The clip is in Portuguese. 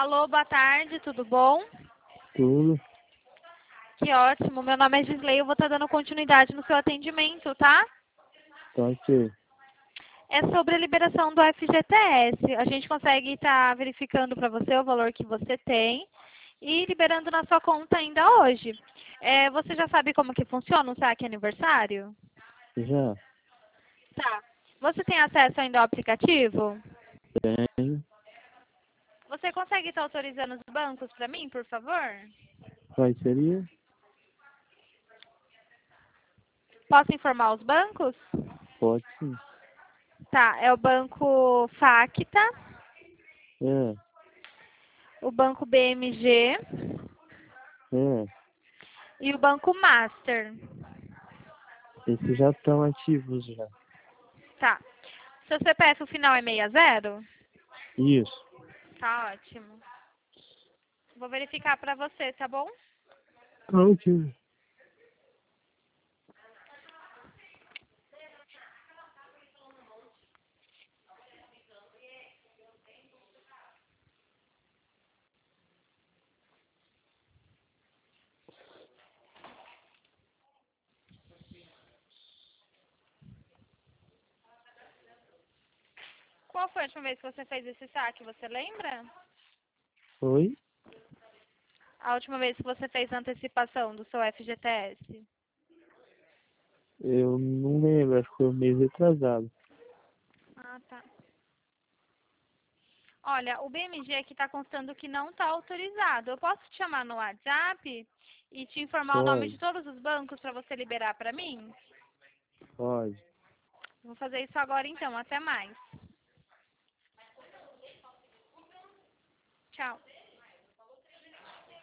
Alô, boa tarde, tudo bom? Tudo. Que ótimo, meu nome é Gisley, eu vou estar dando continuidade no seu atendimento, tá? Tá ok. É sobre a liberação do FGTS. A gente consegue estar verificando para você o valor que você tem e liberando na sua conta ainda hoje. Você já sabe como que funciona o saque aniversário? Já Tá. Você tem acesso ainda ao aplicativo? tenho. Você consegue estar autorizando os bancos para mim, por favor? Quais seria? Posso informar os bancos? Pode sim. Tá, é o banco Facta, É, o banco BMG é. e o banco Master. Esses já estão ativos já. Tá. Seu CPF, o final é 60? Isso. Tá ótimo. Vou verificar para você, tá bom? Tá ok. Qual foi a última vez que você fez esse saque? Você lembra? Oi? A última vez que você fez a antecipação do seu FGTS? Eu não lembro, acho que foi um mês retrasado. Ah, tá. Olha, o BMG aqui está constando que não está autorizado. Eu posso te chamar no WhatsApp e te informar o nome de Pode, todos os bancos para você liberar para mim? pode. Vou fazer isso agora então. Até mais. Tchau.